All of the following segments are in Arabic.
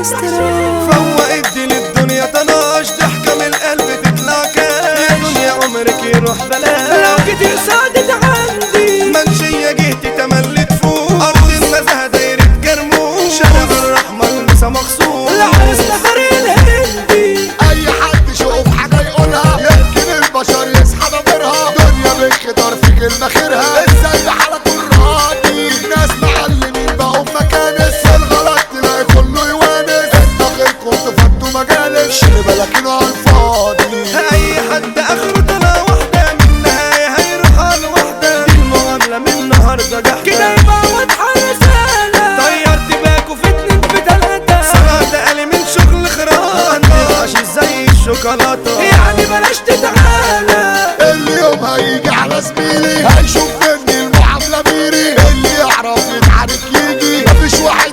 مايسترو. فوق الدنيا الدنيا طناش ضحكة من القلب تطلع كاش، يا دنيا عمرك يروح بلاش لو كتير سعدت عندي منشية جهتي تملي تفوق، أرض النزهة دايرة كرموش، شارع الرحمة لسه مخصوص، العرس نفر الهندي. اي حد شوف حاجه يقولها يمكن البشر يصحى ضميرها، دنيا بالخضار في كلمه خيرها، ازاي على طول راضي ناس معلمين بقوا في مكانس، الغلط تلاقي كله يوانس، انتوا غيركم تفضوا مجالس، شيل بالك انه على الفاضي. أي حد آخره طلع واحدة من النهاية هيروح على واحدة، دي المعاملة من النهاردة كده جحدة، يبقى واضحة رسالة. طيرت باكو في 2 في 3 صنعت قلي من شغل خراط، عشان زي الشوكولاتة يعني بلاش تتعالى. اليوم هيجي على زميلي هيشوف مني المعاملة ميري، اللي يعرف يتعارك يجي مفيش واحد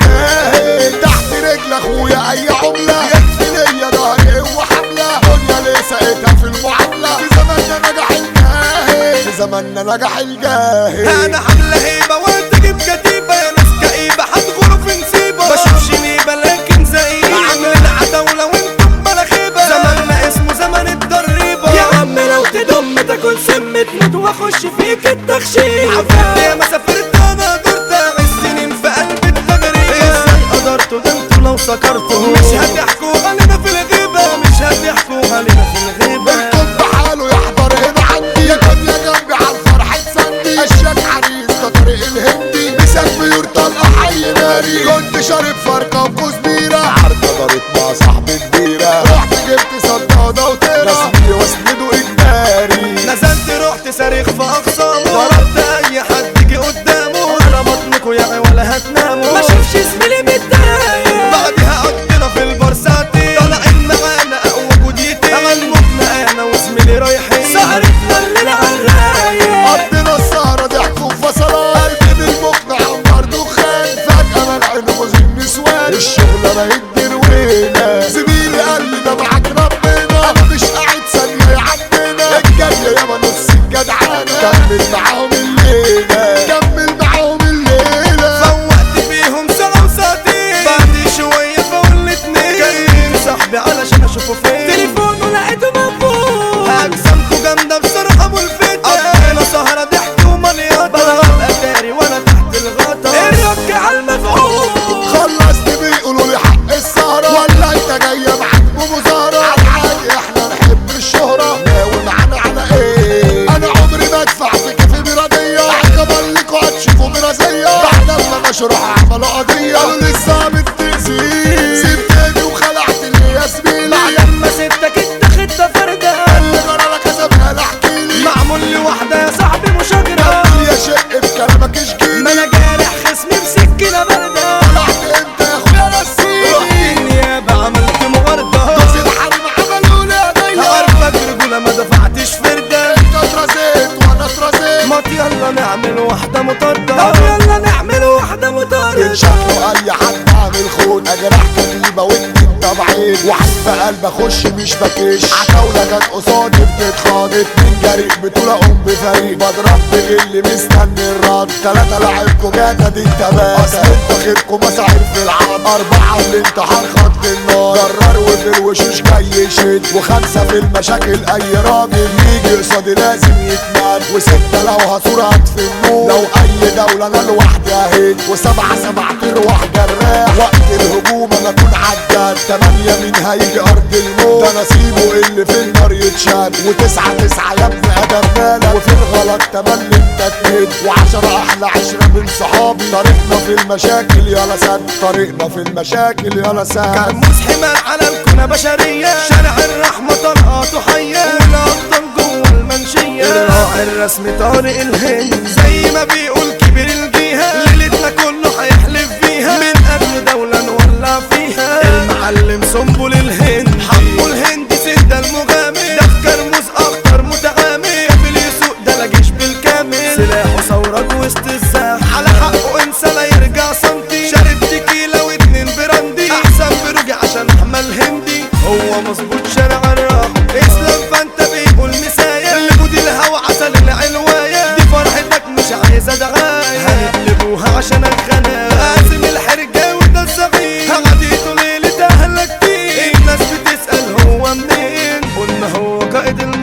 يستاهل، تحت رجل اخويا اي عملة يكفي ليا ضهري وحملة، دنيا ليه ساقتها في المعاملة، في زماننا نجح الجاهل، في زماننا نجح الجاهل. انا حملة هيبة وانت جيب كتيبة، يا ناس كئيبة هتغروا في نسيبة، بشوفش نيبة لكن زئيبة، عاملين عداولة وانتم بلا خيبة، زماننا اسمه زمن الضريبة، يا عم لو تدم تاكل سم تموت واخش فيك التخشيب. عفرت يا ما سافرت انا دورت السنين في قلب التجربة، ازاي قدرتوا ده انتوا لو سكرتوا مش هتحكوا علينا في الغيبة، مش هتحكوا علينا في الغيبة، الكل بحاله يحضر هنا عندي، يا دنيا جنبي على الفرح تسندي، اشياك عريس كطريق الهندي، مسك بيور طلقة حي ناري، كنت شارب فرقة وكوز بيرة، عرضة دارت مع صاحبي كبيرة، رحت جبت صدادة وطيرة، رسمي واسنده اجباري، نزلت رحت صارخ في اقسامه، ضربت اي حد يجي قدامه، على بطنكوا يا ولا هتناموا، ما شافش زميلي متضايق. بعدها قضينا في البرساتي، طالعين معانا اقوى جوديتي، غنمتنا انا وزميلي رايحين سهرتنا الليلة عالرايق. قضينا السهرة ضحك وفصلات، قلبي بالمقنع عمر دخان، فجأة ملعين غزين نسوان، الشغلة بقت دروينة، زميلي قال لي ده معاك ربنا، انا مش قاعد ثانية يا عمنا، الجاية يابا نص الجدعانة، كمل معاهم الليلة، كمل معاهم الليلة، فوقت فيهم سنة وساعتين، بعد شوية فوق الاتنين، جايين صاحبي علشان اشوفه فين، تليفونه لقيته مقفول. اجسامكوا جامدة بصراحة ملفتة، قضينا سهرة ضحك ومليطة، بلعب اتاري وانا تحت الغطا، الرك عالمفعول. خلصت بيقولوا لي حق السهرة، ولا انت جاية معاك بمظاهرة، عادي احنا نحب الشهرة، ناوي معانا على ايه، انا عمري ما ادفع في كيفي مرضية، عقبا لكوا هتشوفوا مرازية، بعد ما مشروع عملوا قضية، قالوا لي الظابط تأذيه، سبتني وخلعت اللي يا زميلي، لما سبتك انت خدت فردة، اللي جرالك كذا احكيلي، معمول لي واحدة يا صاحبي مشاجرة، يا شق بكلامك اشجيلي، ما انا جارح خصمي بسكينة باردة. طلعت انت يا اخويا نسيني، رحت النيابة عملت مغاردة، جوز الحريم عملوا لي قضية، عارفك رجولة ما دفعتش فردة، انت اترزيت وانا اترزيت، ما يلا نعمل واحدة مطردة، طب يلا نعمل واحدة مطاردة. شكله اي حد عامل خون، اجرح كتيبة وانت بعيد، واحد في قلب اخش مش بكش، عتاولة جت قصادي بتتخاض، 2 جريء بطولة بفريق، بضرب بغل مستني الرد، 3 لعبكوا جاتا دي التبات، اصل انت خيركوا مساعير في العرض، 4 الانتحار خط النار، جرار وفي الوشوش جاي يشد، و5 في المشاكل اي راجل يجي قصادي لازم يتمد، و6 لو هصور هطفي النور، لو اي دولة انا لوحدي اهد، و7 سمعت روح جراح، وقت الهجوم انا اكون عداد، 8 مين هيجي ارض الموت، ده نصيبه اللي في النار يتشاد، و9 يا ابن ادم مالك، وفي الغلط تملي انت تمد، و10 احلى 10 من صحابي، طريقنا في المشاكل يلا سد، طريقنا في المشاكل يلا سد، كرموز حمال على الكونة بشرية، شارع الرحمة طلقاته حية، والابطال جوه المنشية، الراعي الرسمي طارق الهند، زي ما بيقول كبير الجهة، ليلتنا كله هيحلف فيها، من قبل دولة نولع فيها، المعلم سنبل الهند، حمو الهند سند المغامر، ده في كرموز اخطر متعامل، قبل يسوق ده لا جيش بالكامل، سلاحه ثورات وسط الساح، على حقه انسى لا يرجع سنتي، شارب تكيلا و2 براندي، احسن بروجي عشان احمل هندي، هو مظبوط شارع الراحة، اسلام فانت بيقول مسايا، اللي بودي الهوا عسل العلواية، دي فرحتك مش عايزة دعاية،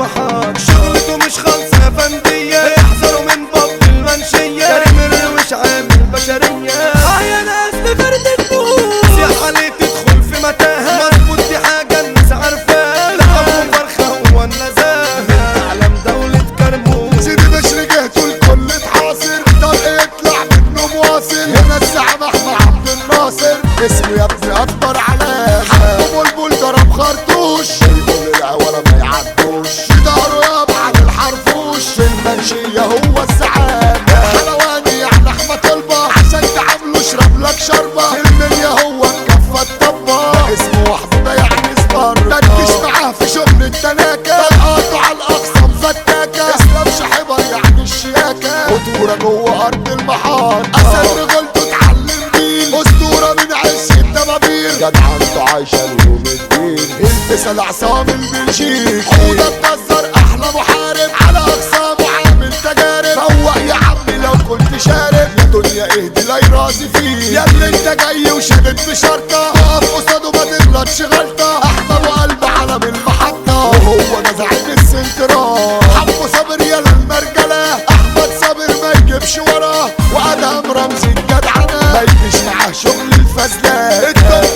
المحاط شغلته مش خالصة فندية احذروا من باب المنشية كريم الروش عامل بشرية يا ناس بفرد النور يا حالي تدخل في متاهة مظبوط دي حاجة الناس عارفاها لقبه فرخة هو النزاهة تعلم دولة كرموز سيدي بشر جهته الكل اتحاصر طلق يطلع منه مواصل هنا الزعمة مع عبد الناصر اسمه يا ابني اكبر علامة حقه بلبل ضرب خرطوش يقول العوالة ما يعدوش في داره يابعد الحرفوش في المنشية هو الزعامة حلواني يعني احمد طلبة عشان تعامله اشرب لك شربة المنيا هو الكفة الطبة اسمه وحده ده يعني سبارة تركش معاه في شغل التناكة طلقاته على الاقصى مفتاكة اسلام شحبر يعني الشياكة خطورة جوه ارض المحاط اسد رجولته اتعلم بيه اسطورة من عش الدبابير جدع انتوا عايشة اليوم الدين المثل عصام البلجيكي حوضة تكسر احلى محارب على اقسامه عامل تجارب فوق يا عمي لو كنت شارب يا دنيا اهدي لا يرازي فيه يا اللي انت جاي وشدد بشرطة اقف قصاده ما تغلطش غلطة احمد وقلب علم المحطة وهو ده زعيم السنترال حبه صابر يا المرجلة احمد صابر ما يجيبش وراه وادهم رمز الجدعنة ما يجيش معاه شغل الفزلات